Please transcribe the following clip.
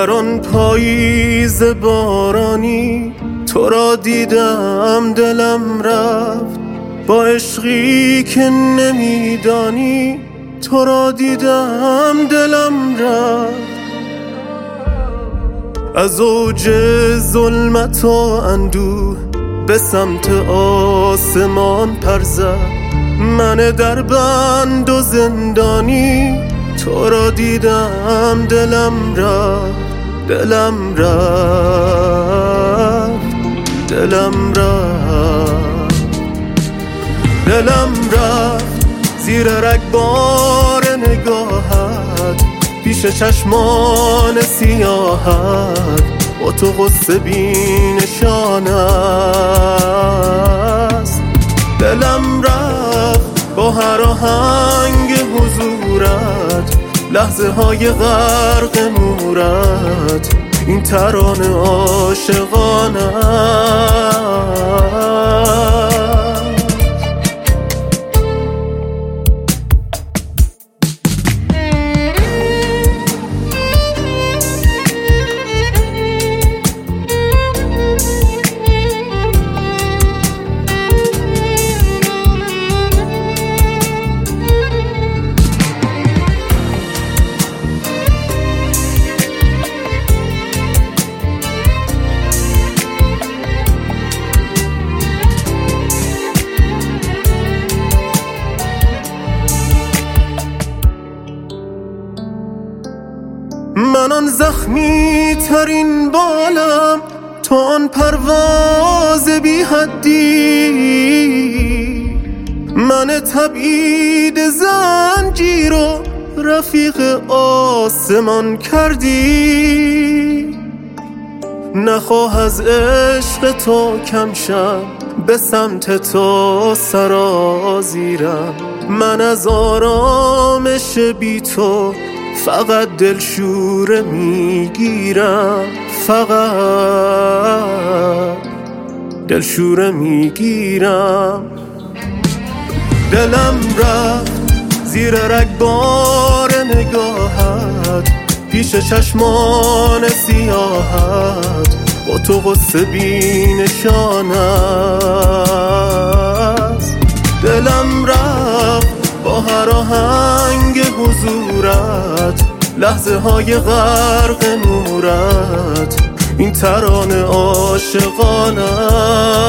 در آن پاییز بارانی تو را دیدم دلم رفت، با عشقی که نمیدانی تو را دیدم دلم رفت. از اوج ظلمت و اندوه به سمت آسمان پر زد، من در بند و زندانی تو را دیدم دلم رفت، دلم رفت، دلم رفت، دلم رفت زیر رگبار نگاهت، پیش چشمان سیاهت با تو غصه بی نشان است. دلم رفت با هر آهنگ حضورت، لحظه های غرق نورت، این ترانه عاشقانه است. من آن زخمی ترین بالم، تو آن پرواز بی حدی، من تبعید زنجیر و رفیق آسمان کردی. نخواه از عشق تو کم شم، به سمت تو سرازیرم، من از آرامش بی تو فقط دلشوره میگیرم، فقط دلشوره میگیرم. دلم رفت زیر رگبار نگاهت، پیش چشمان سیاهت با تو غصه بی نشان است. دلم رفت با هر آهنگ حضورت، لحظه های غرق نورت، این ترانه عاشقانه